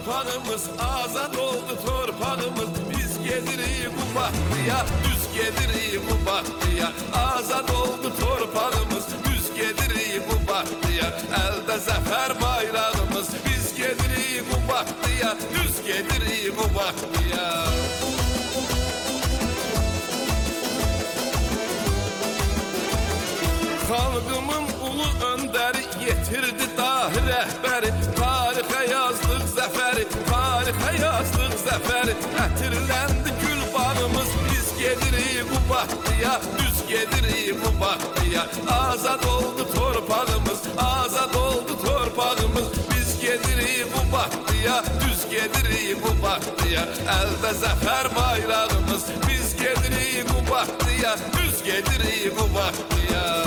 torpağımız, azad oldu torpağımız. Biz gelirik bu baktıya, düz gelirik bu baktıya. Azad oldu torpağımız, düz gelirik bu baktıya. Elde zafer bayrağımız, biz gelirik bu baktıya, düz gelirik bu baktıya. Halkımın ulu önderi getirdi dahi rehberi. Tarihe yazdık zaferi, tarihe yazdık zaferi. Ətirləndi gül bağımız, biz gelirik bu baktıya, düz gelirik bu baktıya. Azad oldu torpağımız, azad oldu torpağımız. Biz gelirik bu baktıya, düz gelirik bu baktıya. Elde zafer bayrağımız, biz gelirik bu baktıya, düz gelirik bu baktıya.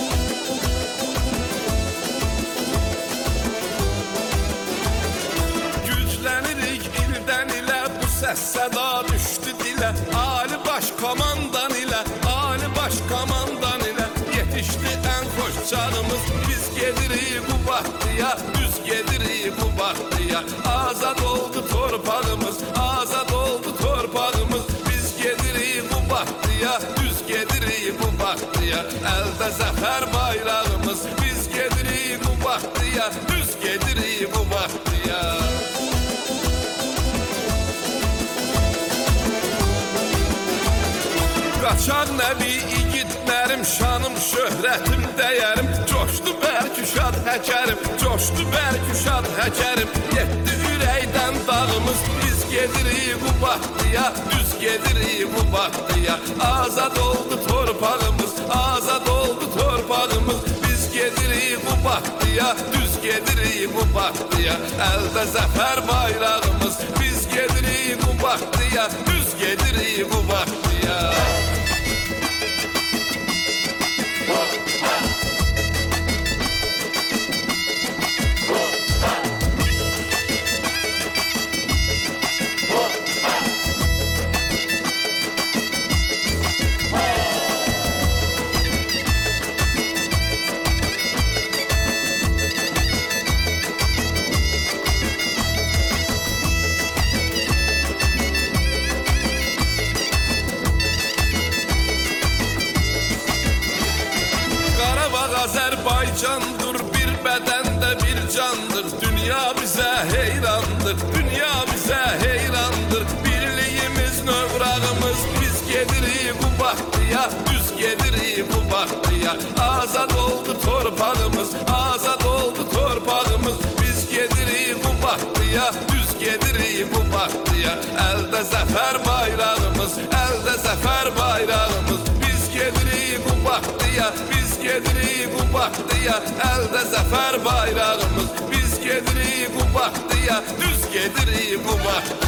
Güclənirik ildən ilə, bu səs səda düşdü dilə. Ali baş komandan ilə, ali baş komandan ilə yetişdi ən xoş çağımız. Biz gelirik bu baktıya, düz gelirik bu baktıya. Azad oldu torpağımız, azad oldu torpağımız. Biz gelirik bu baktıya, düz gelirik bu baktıya. Elde zafer bayrağımız, biz gelirik bu baktıya, düz gelirik bu baktıya. Qaçaq nəbi igidlərim, şanım, şöhrətim, dəyərim. Coşdu bərküşad həkərim, coşdu bərküşad həkərim. Yetdi ürəkdən dağımız, biz gelirik bu baktıya, düz gelirik bu baktıya. Azad oldu torpağımız, azad oldu torpağımız. Biz gelirik bu baktıya, düz gelirik bu baktıya. Elde zafer bayrağımız, biz gelirik bu baktıya, düz gelirik bu baktıya. Azerbaycandır, bir bedende bir candır. Dünya bize heyrandır, dünya bize heyrandır. Birliğimiz növrağımız, biz gelirik bu baktıya, düz gelirik bu baktıya. Azad oldu torpağımız, azad oldu torpağımız. Biz gelirik bu baktıya, düz gelirik bu baktıya. Elde zafer bayrağımız, elde zafer bayrağımız. Biz gelirik bu baktıya, biz gelirik bu baktıya. Elde zafer bayrağımız, biz gelirik bu baktıya, düz gelirik bu baktıya.